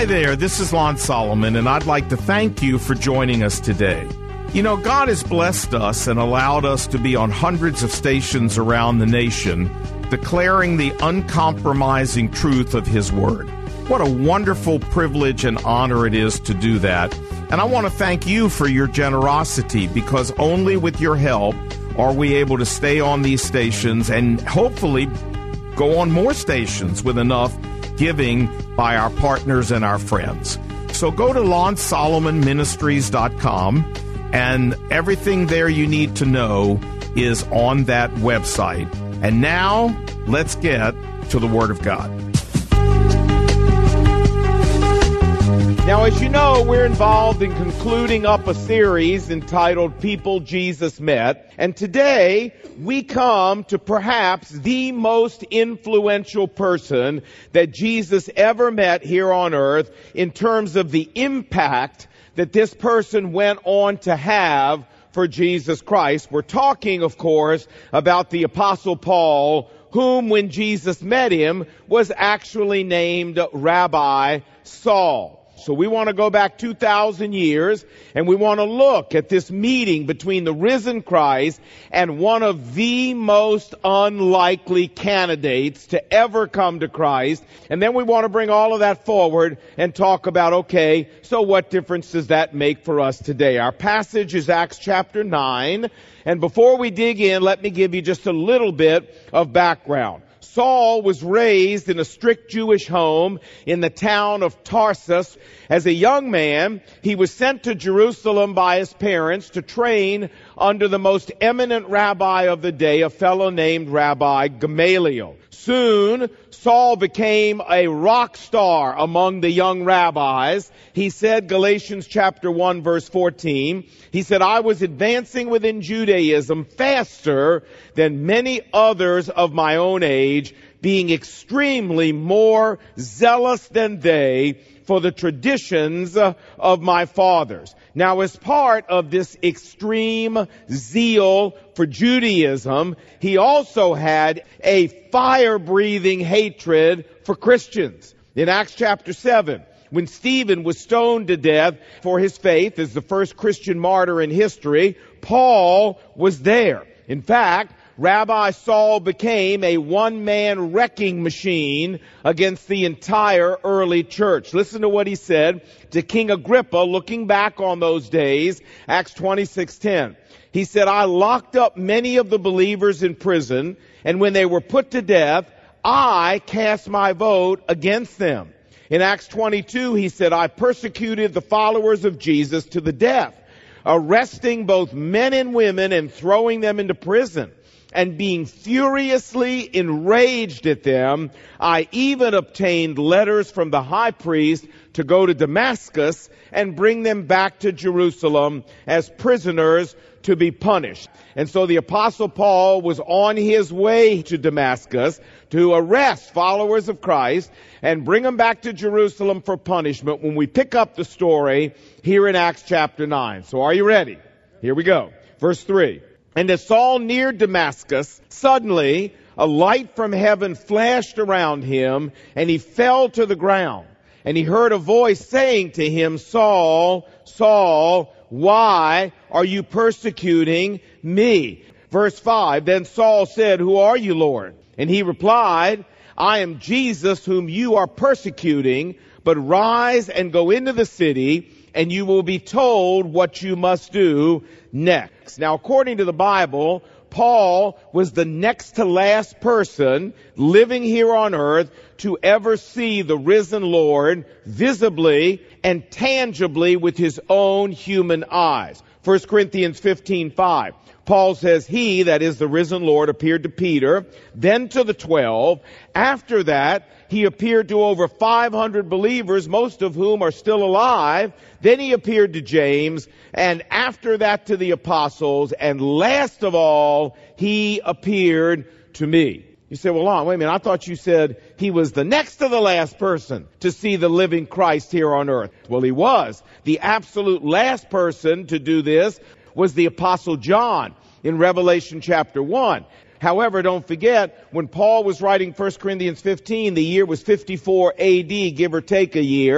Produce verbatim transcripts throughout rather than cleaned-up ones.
there, this is Lon Solomon, and I'd like to thank you for joining us today. You know, God has blessed us and allowed us to be on hundreds of stations around the nation, declaring the uncompromising truth of His Word. What a wonderful privilege and honor it is to do that. And I want to thank you for your generosity, because only with your help are we able to stay on these stations and hopefully go on more stations with enough giving by our partners and our friends. So go to lon solomon ministries dot com, and everything there you need to know is on that website. And now, let's get to the Word of God. Now, as you know, we're involved in concluding up a series entitled People Jesus Met. And today, we come to perhaps the most influential person that Jesus ever met here on earth in terms of the impact that this person went on to have for Jesus Christ. We're talking, of course, about the Apostle Paul, whom, when Jesus met him, was actually named Rabbi Saul. So we want to go back two thousand years, and we want to look at this meeting between the risen Christ and one of the most unlikely candidates to ever come to Christ. And then we want to bring all of that forward and talk about, okay, so what difference does that make for us today? Our passage is Acts chapter nine. And before we dig in, let me give you just a little bit of background. Saul was raised in a strict Jewish home in the town of Tarsus. As a young man, he was sent to Jerusalem by his parents to train under the most eminent rabbi of the day, a fellow named Rabbi Gamaliel. Soon, Saul became a rock star among the young rabbis. He said, Galatians chapter one, verse fourteen, he said, I was advancing within Judaism faster than many others of my own age, being extremely more zealous than they for the traditions of my fathers. Now, as part of this extreme zeal for Judaism, he also had a fire-breathing hatred for Christians. In Acts chapter seven, when Stephen was stoned to death for his faith as the first Christian martyr in history, Paul was there. In fact, Rabbi Saul became a one-man wrecking machine against the entire early church. Listen to what he said to King Agrippa, looking back on those days, Acts twenty-six ten. He said, I locked up many of the believers in prison, and when they were put to death, I cast my vote against them. In Acts twenty-two, he said, I persecuted the followers of Jesus to the death, arresting both men and women and throwing them into prison. And being furiously enraged at them, I even obtained letters from the high priest to go to Damascus and bring them back to Jerusalem as prisoners to be punished. And so the Apostle Paul was on his way to Damascus to arrest followers of Christ and bring them back to Jerusalem for punishment when we pick up the story here in Acts chapter nine. So are you ready? Here we go. Verse three. And as Saul neared Damascus, suddenly a light from heaven flashed around him, and he fell to the ground. And he heard a voice saying to him, Saul, Saul, why are you persecuting me? Verse five, then Saul said, who are you, Lord? And he replied, I am Jesus whom you are persecuting, but rise and go into the city, and you will be told what you must do next. Now, according to the Bible, Paul was the next to last person living here on earth to ever see the risen Lord visibly and tangibly with his own human eyes. First Corinthians fifteen five. Paul says, he, that is the risen Lord, appeared to Peter, then to the twelve. After that, he appeared to over five hundred believers, most of whom are still alive. Then he appeared to James, and after that to the apostles, and last of all, he appeared to me. You say, well, Lon, wait a minute, I thought you said he was the next to the last person to see the living Christ here on earth. Well, he was. The absolute last person to do this was the Apostle John in Revelation chapter one. However, don't forget, when Paul was writing First Corinthians fifteen, the year was fifty-four A D, give or take a year.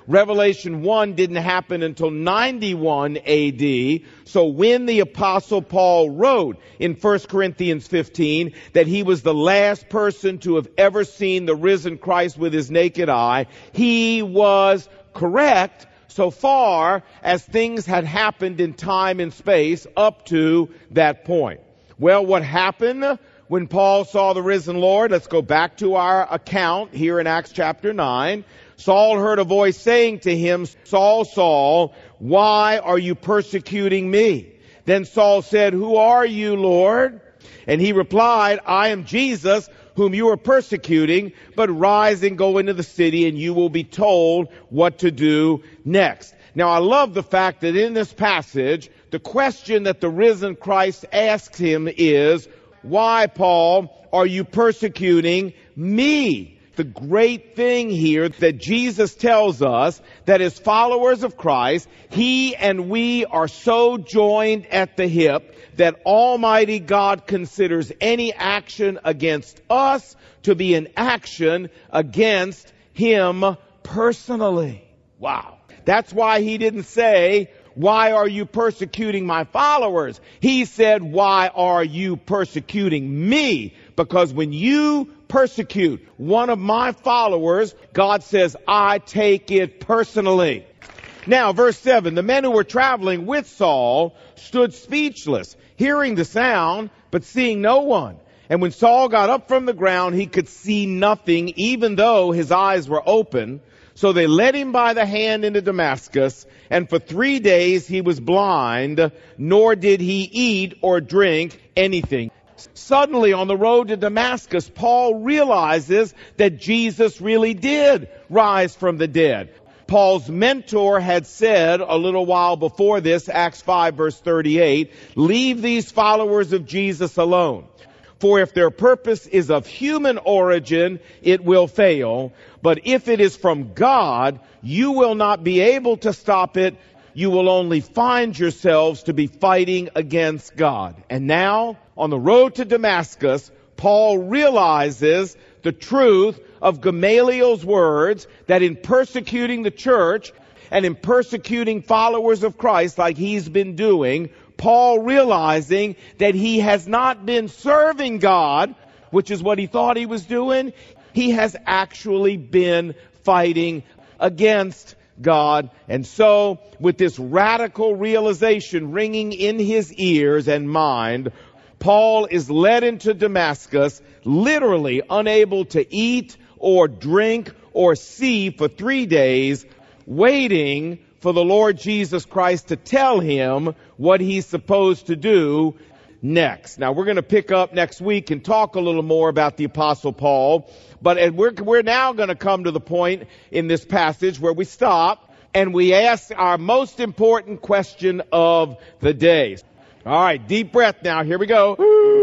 Revelation one didn't happen until ninety-one A D. So when the Apostle Paul wrote in First Corinthians fifteen that he was the last person to have ever seen the risen Christ with his naked eye, he was correct so far as things had happened in time and space up to that point. Well, what happened when Paul saw the risen Lord? Let's go back to our account here in Acts chapter nine. Saul heard a voice saying to him, Saul, Saul, why are you persecuting me? Then Saul said, who are you, Lord? And he replied, I am Jesus, whom you are persecuting, but rise and go into the city, and you will be told what to do next. Now, I love the fact that in this passage, the question that the risen Christ asks him is, why, Paul, are you persecuting me? The great thing here that Jesus tells us that as followers of Christ, he and we are so joined at the hip that Almighty God considers any action against us to be an action against him personally. Wow. That's why he didn't say, why are you persecuting my followers? He said, why are you persecuting me? Because when you persecute one of my followers, God says, I take it personally. Now, verse seven, the men who were traveling with Saul stood speechless, hearing the sound, but seeing no one. And when Saul got up from the ground, he could see nothing, even though his eyes were open. So they led him by the hand into Damascus, and for three days he was blind, nor did he eat or drink anything. Suddenly, on the road to Damascus, Paul realizes that Jesus really did rise from the dead. Paul's mentor had said a little while before this, Acts five verse thirty-eight, leave these followers of Jesus alone. For if their purpose is of human origin, it will fail. But if it is from God, you will not be able to stop it. You will only find yourselves to be fighting against God. And now, on the road to Damascus, Paul realizes the truth of Gamaliel's words that in persecuting the church and in persecuting followers of Christ like he's been doing, Paul realizing that he has not been serving God, which is what he thought he was doing, he has actually been fighting against God. And so, with this radical realization ringing in his ears and mind, Paul is led into Damascus, literally unable to eat or drink or see for three days, waiting for the Lord Jesus Christ to tell him what he's supposed to do next. Now, we're going to pick up next week and talk a little more about the Apostle Paul, but we're, we're now going to come to the point in this passage where we stop and we ask our most important question of the day. All right, deep breath now. Here we go.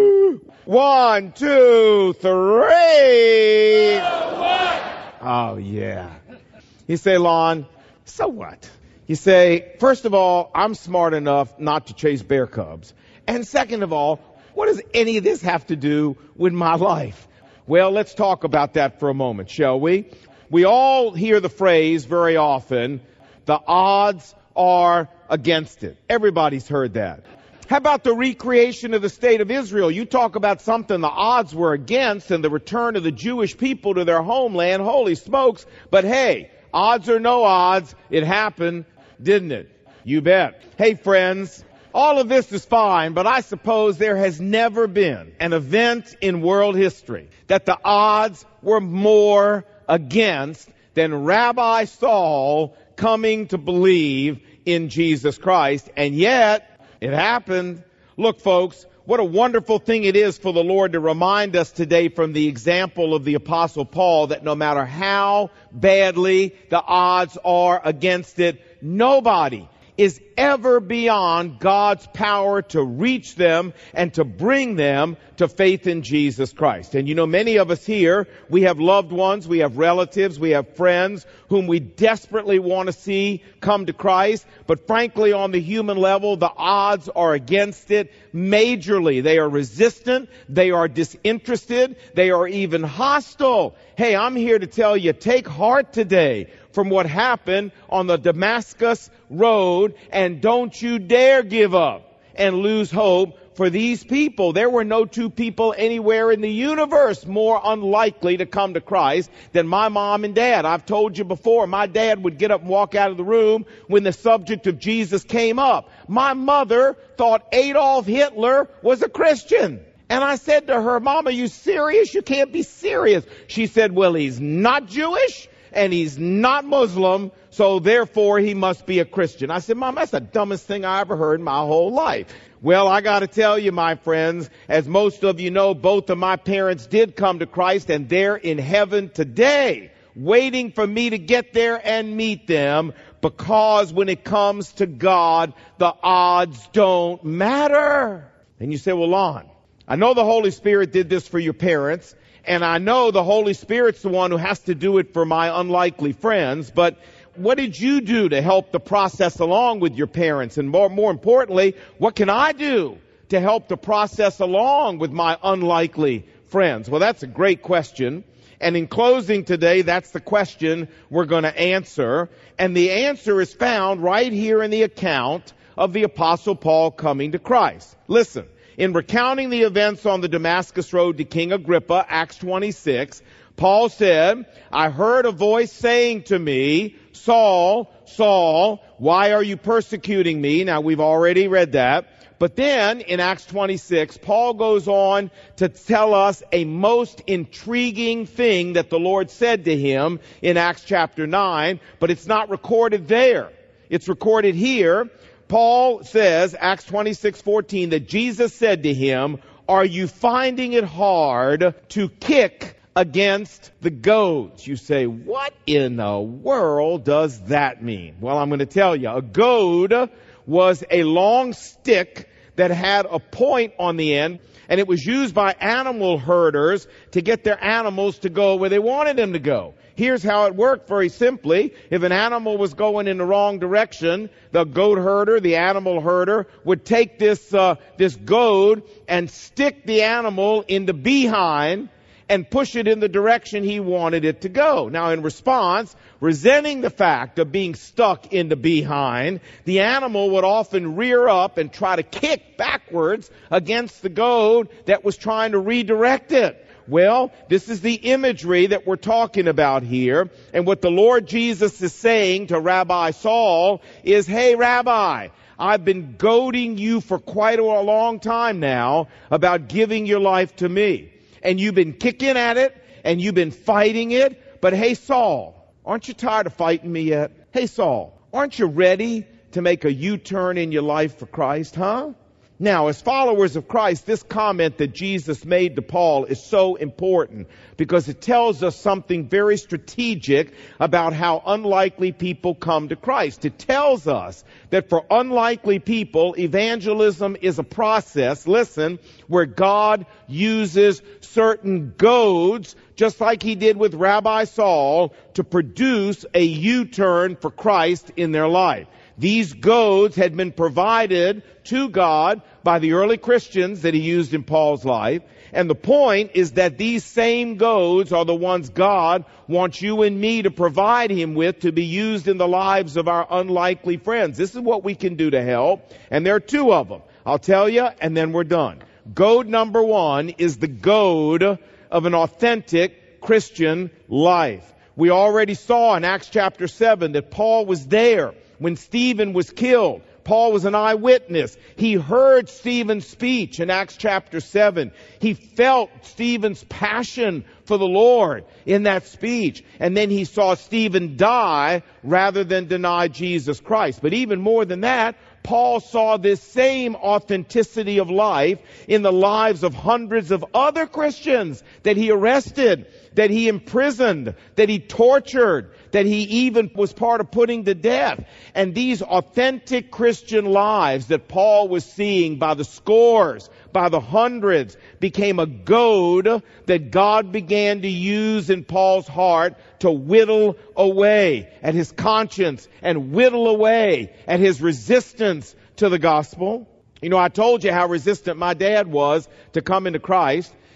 One, two, three. Oh, yeah. You say, Lon, so what? You say, first of all, I'm smart enough not to chase bear cubs. And second of all, what does any of this have to do with my life? Well, let's talk about that for a moment, shall we? We all hear the phrase very often, the odds are against it. Everybody's heard that. How about the recreation of the state of Israel? You talk about something the odds were against and the return of the Jewish people to their homeland. Holy smokes. But hey, odds or no odds, it happened, didn't it? You bet. Hey, friends, all of this is fine, but I suppose there has never been an event in world history that the odds were more against than Rabbi Saul coming to believe in Jesus Christ. And yet, it happened. Look, folks, what a wonderful thing it is for the Lord to remind us today from the example of the Apostle Paul that no matter how badly the odds are against it, nobody is ever beyond God's power to reach them and to bring them to faith in Jesus Christ. And you know, many of us here, we have loved ones, we have relatives, we have friends whom we desperately want to see come to Christ. But frankly, on the human level, the odds are against it majorly. They are resistant, they are disinterested, they are even hostile. Hey, I'm here to tell you, take heart today. from what happened on the Damascus road, and don't you dare give up and lose hope for these people. There were no two people anywhere in the universe more unlikely to come to Christ than my mom and dad. I've told you before, my dad would get up and walk out of the room when the subject of Jesus came up. My mother thought Adolf Hitler was a Christian. And I said to her, Mom, are you serious? You can't be serious. She said, well, he's not Jewish and he's not Muslim, so therefore he must be a Christian. I said, Mom, that's the dumbest thing I ever heard in my whole life. Well, I got to tell you, my friends, as most of you know, both of my parents did come to Christ, and they're in heaven today, waiting for me to get there and meet them, because when it comes to God, the odds don't matter. And you say, well, Lon, I know the Holy Spirit did this for your parents, and I know the Holy Spirit's the one who has to do it for my unlikely friends, but what did you do to help the process along with your parents? And more, more importantly, what can I do to help the process along with my unlikely friends? Well, that's a great question. And in closing today, that's the question we're going to answer. And the answer is found right here in the account of the Apostle Paul coming to Christ. Listen, in recounting the events on the Damascus road to King Agrippa, Acts twenty-six, Paul said, I heard a voice saying to me, Saul, Saul, why are you persecuting me? Now, we've already read that. But then, in Acts twenty-six, Paul goes on to tell us a most intriguing thing that the Lord said to him in Acts chapter nine, but it's not recorded there. It's recorded here. Paul says, Acts twenty-six fourteen, that Jesus said to him, are you finding it hard to kick against the goads? You say, what in the world does that mean? Well, I'm going to tell you. A goad was a long stick that had a point on the end, and it was used by animal herders to get their animals to go where they wanted them to go. Here's how it worked very simply. If an animal was going in the wrong direction, the goat herder, the animal herder, would take this uh, this goad and stick the animal in the behind and push it in the direction he wanted it to go. Now, in response, resenting the fact of being stuck in the behind, the animal would often rear up and try to kick backwards against the goad that was trying to redirect it. Well, this is the imagery that we're talking about here. And what the Lord Jesus is saying to Rabbi Saul is, hey, Rabbi, I've been goading you for quite a long time now about giving your life to me. And you've been kicking at it, and you've been fighting it. But hey, Saul, aren't you tired of fighting me yet? Hey, Saul, aren't you ready to make a U-turn in your life for Christ, huh? Now, as followers of Christ, this comment that Jesus made to Paul is so important because it tells us something very strategic about how unlikely people come to Christ. It tells us that for unlikely people, evangelism is a process, listen, where God uses certain goads, just like he did with Rabbi Saul, to produce a U-turn for Christ in their life. These goads had been provided to God by the early Christians that he used in Paul's life. And the point is that these same goads are the ones God wants you and me to provide him with to be used in the lives of our unlikely friends. This is what we can do to help. And there are two of them. I'll tell you, and then we're done. Goad number one is the goad of an authentic Christian life. We already saw in Acts chapter seven that Paul was there when Stephen was killed. Paul was an eyewitness. He heard Stephen's speech in Acts chapter seven. He felt Stephen's passion for the Lord in that speech. And then he saw Stephen die rather than deny Jesus Christ. But even more than that, Paul saw this same authenticity of life in the lives of hundreds of other Christians that he arrested, that he imprisoned, that he tortured, that he even was part of putting to death. And these authentic Christian lives that Paul was seeing by the scores, by the hundreds, became a goad that God began to use in Paul's heart to whittle away at his conscience and whittle away at his resistance to the gospel. You know, I told you how resistant my dad was to come into Christ.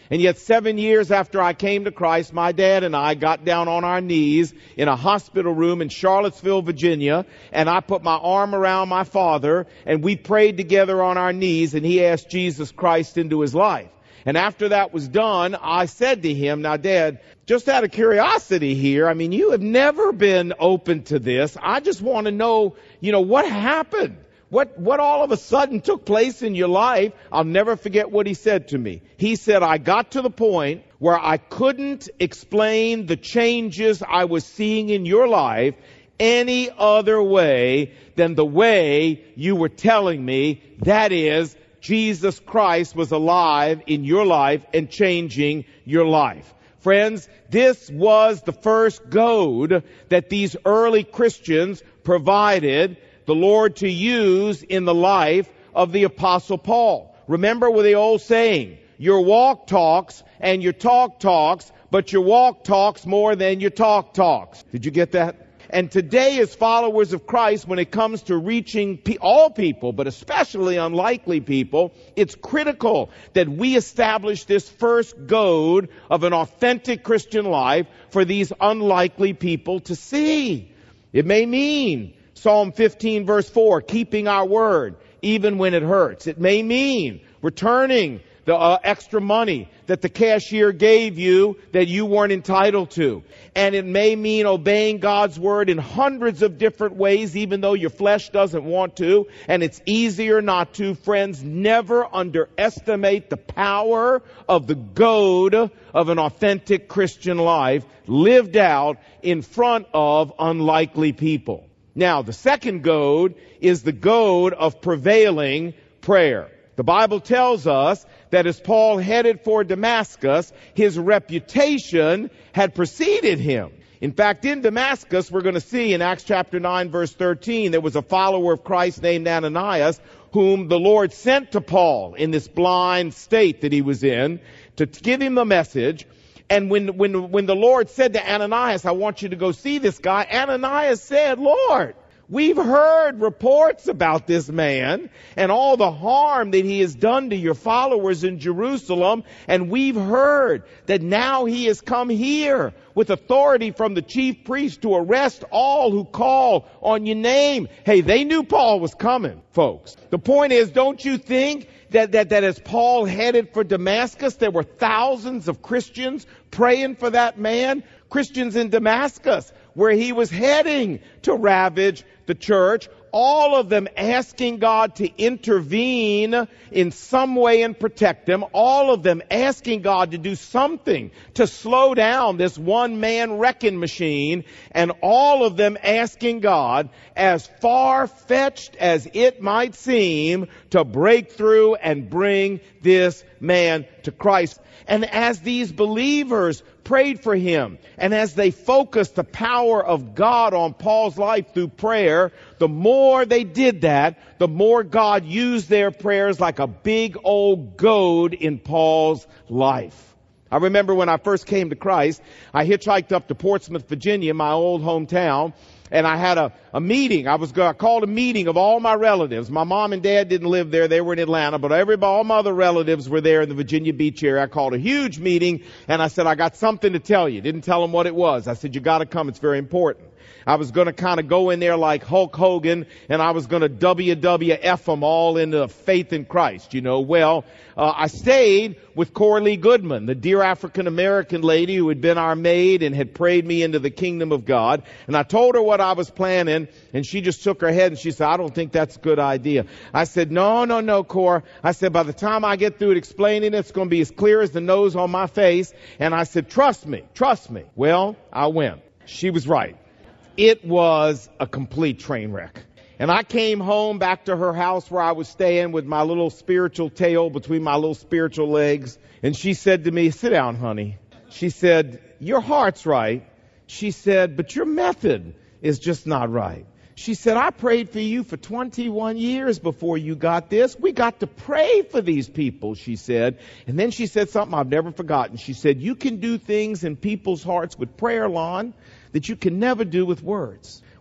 And yet seven years after I came to Christ, my dad and I got down on our knees in a hospital room in Charlottesville, Virginia, and I put my arm around my father, and we prayed together on our knees, and he asked Jesus Christ into his life. And after that was done, I said to him, now, Dad, just out of curiosity here, I mean, you have never been open to this. I just want to know, you know, what happened? What, what all of a sudden took place in your life? I'll never forget what he said to me. He said, I got to the point where I couldn't explain the changes I was seeing in your life any other way than the way you were telling me. That is, Jesus Christ was alive in your life and changing your life. Friends, this was the first goad that these early Christians provided the Lord to use in the life of the Apostle Paul. Remember with the old saying, your walk talks and your talk talks, but your walk talks more than your talk talks. Did you get that? And today, as followers of Christ, when it comes to reaching pe- all people, but especially unlikely people, it's critical that we establish this first goad of an authentic Christian life for these unlikely people to see. It may mean Psalm fifteen verse four, keeping our word even when it hurts. It may mean returning the uh, extra money that the cashier gave you that you weren't entitled to. And it may mean obeying God's word in hundreds of different ways, even though your flesh doesn't want to, and it's easier not to. Friends, never underestimate the power of the goad of an authentic Christian life lived out in front of unlikely people. Now, the second goad is the goad of prevailing prayer. The Bible tells us that as Paul headed for Damascus, his reputation had preceded him. In fact, in Damascus, we're going to see in Acts chapter nine, verse thirteen, there was a follower of Christ named Ananias, whom the Lord sent to Paul in this blind state that he was in to give him a message. And when, when, when the Lord said to Ananias, I want you to go see this guy, Ananias said, Lord, we've heard reports about this man and all the harm that he has done to your followers in Jerusalem. And we've heard that now he has come here with authority from the chief priest to arrest all who call on your name. Hey, they knew Paul was coming, folks. The point is, don't you think that, that, that as Paul headed for Damascus, there were thousands of Christians praying for that man? Christians in Damascus, where he was heading to ravage the church, all of them asking God to intervene in some way and protect them, all of them asking God to do something to slow down this one-man wrecking machine, and all of them asking God, as far-fetched as it might seem, to break through and bring this man to Christ. And as these believers prayed for him, and as they focused the power of God on Paul's life through prayer, the more they did that, the more God used their prayers like a big old goad in Paul's life. I remember when I first came to Christ, I hitchhiked up to Portsmouth, Virginia, my old hometown, and I had a, a meeting. I was I called a meeting of all my relatives. My mom and dad didn't live there. They were in Atlanta, but everybody, all my other relatives were there in the Virginia Beach area. I called a huge meeting, and I said, I got something to tell you. Didn't tell them what it was. I said, you got to come. It's very important. I was going to kind of go in there like Hulk Hogan, and I was going to W W F them all into faith in Christ, you know. Well, uh, I stayed with Coralie Goodman, the dear African-American lady who had been our maid and had prayed me into the kingdom of God. And I told her what I was planning, and she just shook her head, and she said, I don't think that's a good idea. I said, no, no, no, Cor. I said, by the time I get through it explaining it, it's going to be as clear as the nose on my face. And I said, trust me, trust me. Well, I went. She was right. It was a complete train wreck. And I came home back to her house where I was staying with my little spiritual tail between my little spiritual legs. And she said to me, sit down, honey. She said, your heart's right. She said, but your method is just not right. She said, I prayed for you for twenty-one years before you got this. We got to pray for these people, she said. And then she said something I've never forgotten. She said, you can do things in people's hearts with prayer, Lon, that you can never do with words.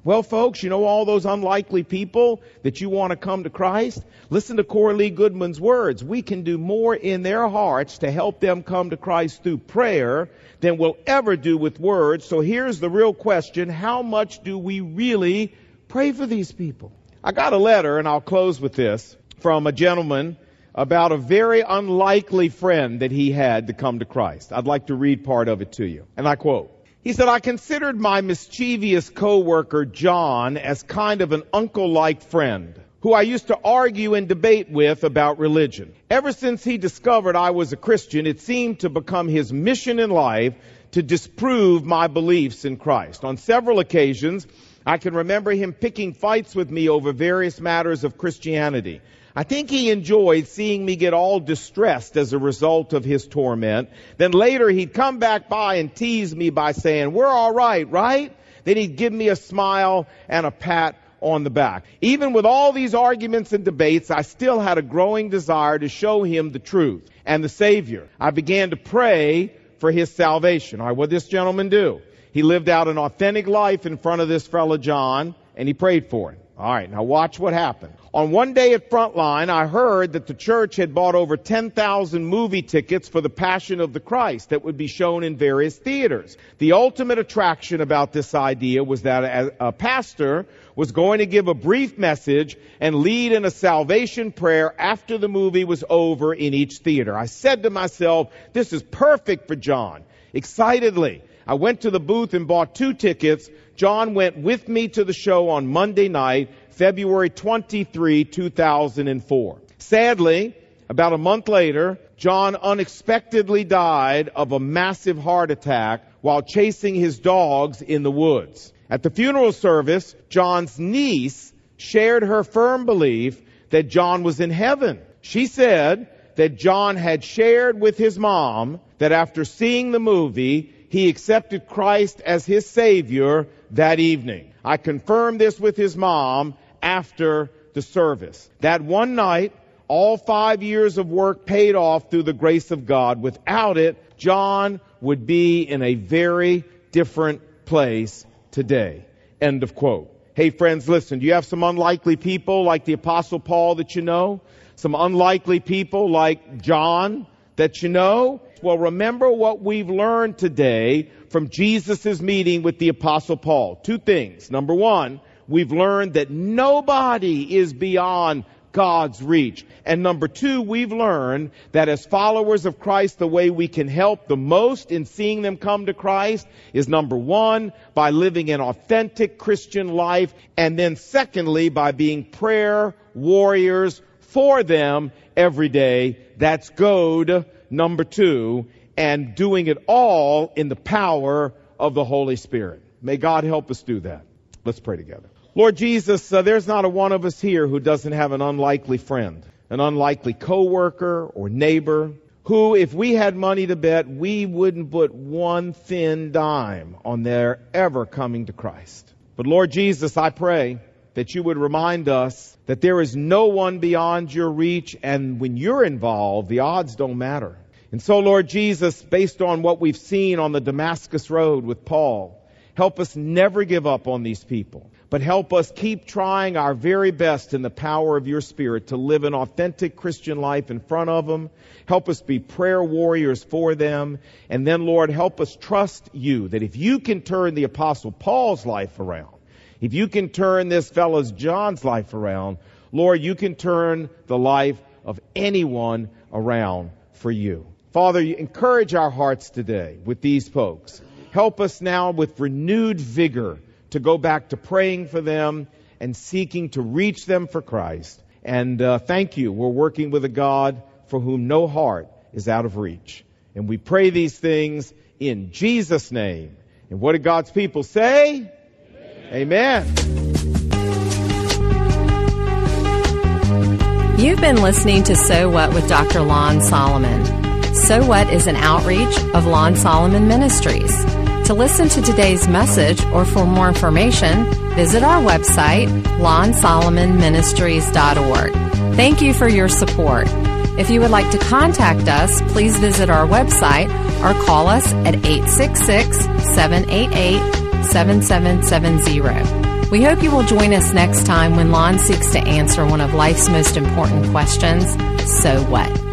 Well, folks, you know all those unlikely people that you want to come to Christ? Listen to Corley Goodman's words. We can do more in their hearts to help them come to Christ through prayer than we'll ever do with words. So here's the real question. How much do we really pray for these people? I got a letter, and I'll close with this, from a gentleman about a very unlikely friend that he had to come to Christ. I'd like to read part of it to you. And I quote, he said, I considered my mischievous co-worker John as kind of an uncle-like friend who I used to argue and debate with about religion. Ever since he discovered I was a Christian, it seemed to become his mission in life to disprove my beliefs in Christ. On several occasions, I can remember him picking fights with me over various matters of Christianity. I think he enjoyed seeing me get all distressed as a result of his torment. Then later he'd come back by and tease me by saying, we're all right, right? Then he'd give me a smile and a pat on the back. Even with all these arguments and debates, I still had a growing desire to show him the truth and the Savior. I began to pray for his salvation. All right, what did this gentleman do? He lived out an authentic life in front of this fellow John, and he prayed for him. All right, now watch what happened. On one day at Frontline, I heard that the church had bought over ten thousand movie tickets for the Passion of the Christ that would be shown in various theaters. The ultimate attraction about this idea was that a pastor was going to give a brief message and lead in a salvation prayer after the movie was over in each theater. I said to myself, this is perfect for John. Excitedly, I went to the booth and bought two tickets. John went with me to the show on Monday night, February twenty-third, two thousand four. Sadly, about a month later, John unexpectedly died of a massive heart attack while chasing his dogs in the woods. At the funeral service, John's niece shared her firm belief that John was in heaven. She said that John had shared with his mom that after seeing the movie, he accepted Christ as his Savior that evening. I confirmed this with his mom after the service. That one night, all five years of work paid off through the grace of God. Without it, John would be in a very different place today. End of quote. Hey friends, listen, do you have some unlikely people like the Apostle Paul that you know? Some unlikely people like John that you know? Well, remember what we've learned today from Jesus' meeting with the Apostle Paul. Two things. Number one, we've learned that nobody is beyond God's reach. And number two, we've learned that as followers of Christ, the way we can help the most in seeing them come to Christ is number one, by living an authentic Christian life. And then secondly, by being prayer warriors for them every day. That's goad number two, and doing it all in the power of the Holy Spirit. May God help us do that. Let's pray together. Lord Jesus, uh, there's not a one of us here who doesn't have an unlikely friend, an unlikely coworker or neighbor, who, if we had money to bet, we wouldn't put one thin dime on their ever coming to Christ. But Lord Jesus, I pray that you would remind us that there is no one beyond your reach, and when you're involved, the odds don't matter. And so, Lord Jesus, based on what we've seen on the Damascus Road with Paul, help us never give up on these people, but help us keep trying our very best in the power of your Spirit to live an authentic Christian life in front of them. Help us be prayer warriors for them. And then, Lord, help us trust you that if you can turn the Apostle Paul's life around, if you can turn this fellow's John's life around, Lord, you can turn the life of anyone around for you. Father, you encourage our hearts today with these folks. Help us now with renewed vigor to go back to praying for them and seeking to reach them for Christ. And uh, thank you. We're working with a God for whom no heart is out of reach. And we pray these things in Jesus' name. And what did God's people say? Amen. You've been listening to So What with Doctor Lon Solomon. So What is an outreach of Lon Solomon Ministries. To listen to today's message or for more information, visit our website, lon solomon ministries dot org. Thank you for your support. If you would like to contact us, please visit our website or call us at eight six six, seven eight eight, seven seven seven zero. We hope you will join us next time when Lon seeks to answer one of life's most important questions, so what?